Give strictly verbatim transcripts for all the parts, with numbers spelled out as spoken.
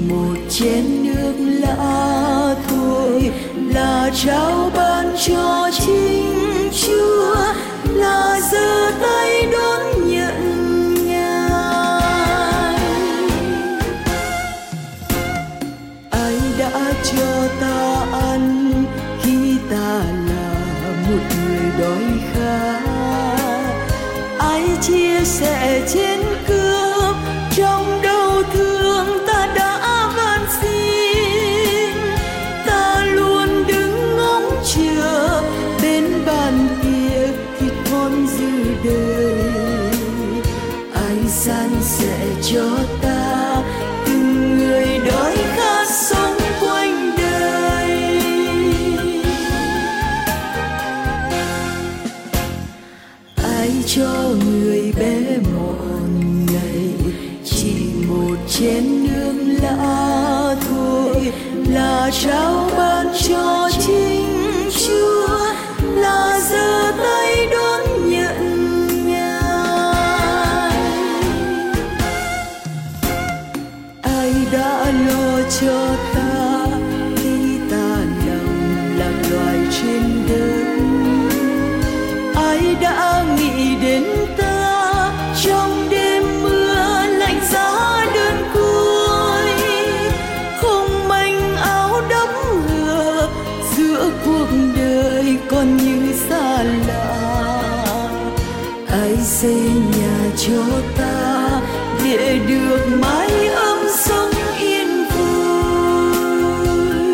một chén nước lã thôi, là trao ban cho chính Chúa, là giơ tay đón nhận Ngài. Ai đã cho ta ăn khi ta là một người đói khát, ai chia sẻ chén cơm trong đau thương ta đã van xin. Ta luôn đứng ngóng chờ bên bàn tiệc thịt ngon dư đời, ai san sẻ cho ta từng người đói khát sống quanh đời. Ai cho người bé mọn ngày chỉ một chén nước lã thôi, là trao ban cho chính Chúa, là giơ tay đón nhận Ngài. Ai đã lo cho ta khi ta nằm lạc loài trên đất, ai đã nghĩ đến ta trong đêm mưa lạnh giá đơn côi, không manh áo đẫm lửa giữa cuộc đời còn như xa lạ. Ai xây nhà cho ta để được mái ấm sống yên vui.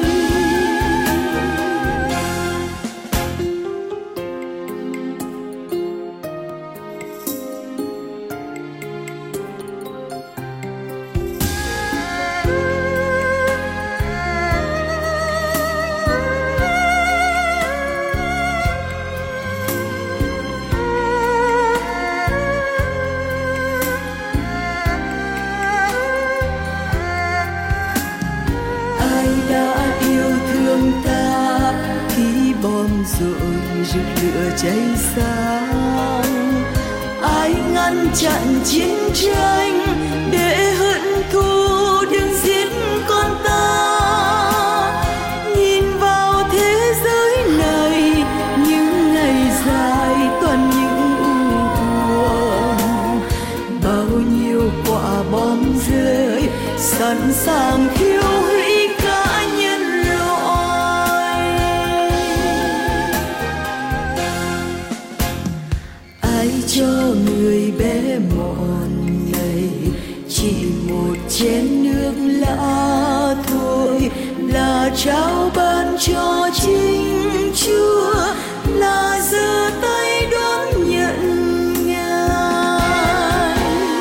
Rồi rực lửa cháy sáng, ai ngăn chặn chiến tranh để hận thù đừng giết con ta. Nhìn vào thế giới này những ngày dài toàn những u buồn, bao nhiêu quả bom rơi sẵn sàng thiêu hủy cả nhân loại. Ai cho người bé mọn ngày chỉ một chén nước lã thôi, là trao ban cho chính Chúa, là giơ tay đón nhận Ngài.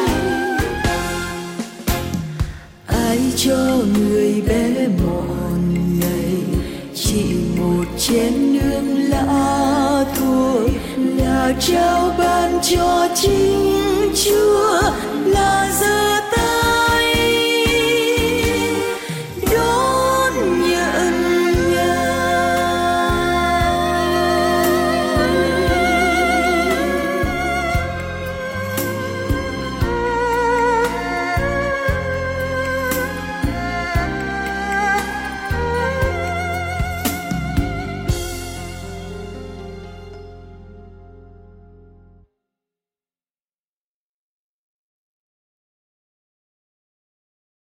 Ai cho người bé mọn ngày chỉ một chén nước lã thôi, là trao ban cho chính Chúa, là giơ